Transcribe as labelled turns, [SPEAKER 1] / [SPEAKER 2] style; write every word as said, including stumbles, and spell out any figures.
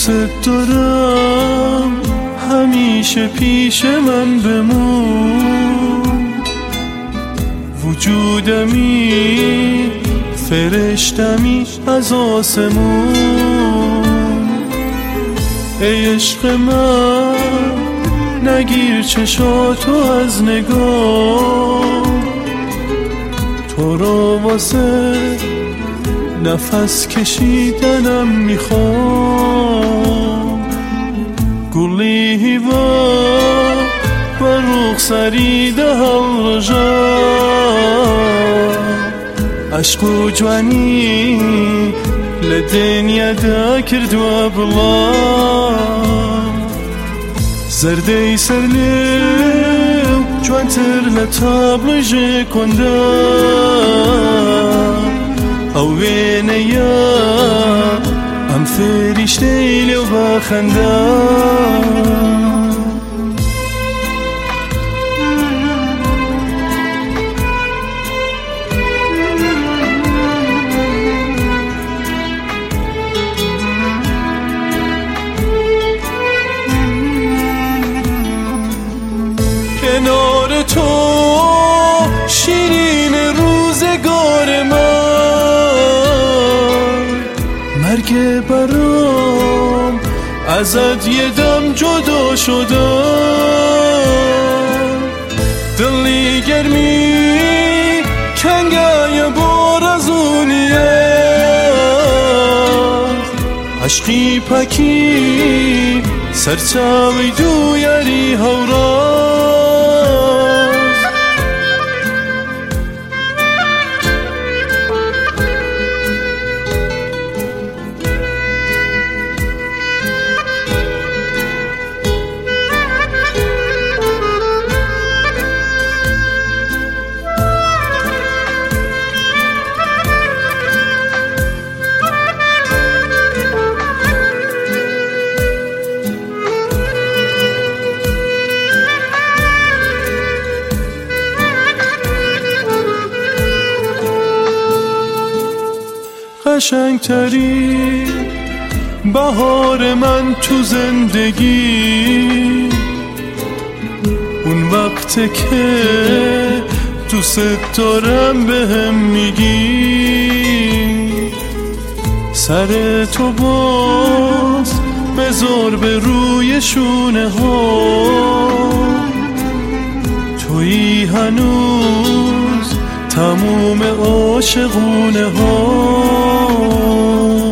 [SPEAKER 1] دوست دارم همیشه پیش من بمون، وجودمی فرشتمی از آسمون. ای عشق من نگیر چشاتو از نگاه، تو رو واسه نفس کشیدنم میخوام. گلی هیوا و رخساری ده هالرجا، عشق و جوانی لدنیا دا کردوا بلا. زرده سرلیو جوانتر لطابلج کنده، او وینیا ام فرشته لو بخنده. کنار تو شیرین روزگار من، مرگ برام ازت یه دم جدا شدم. دلی گرمی کنگای بار از اونیت، عشقی پکی سرچاوی دو یاری هورا. قشنگترین بهار من تو زندگی، اون وقت که دوست دارم بهم میگی. سر تو باز بذار به روی شونه ها، تویی هنوز تموم عاشقونه ها.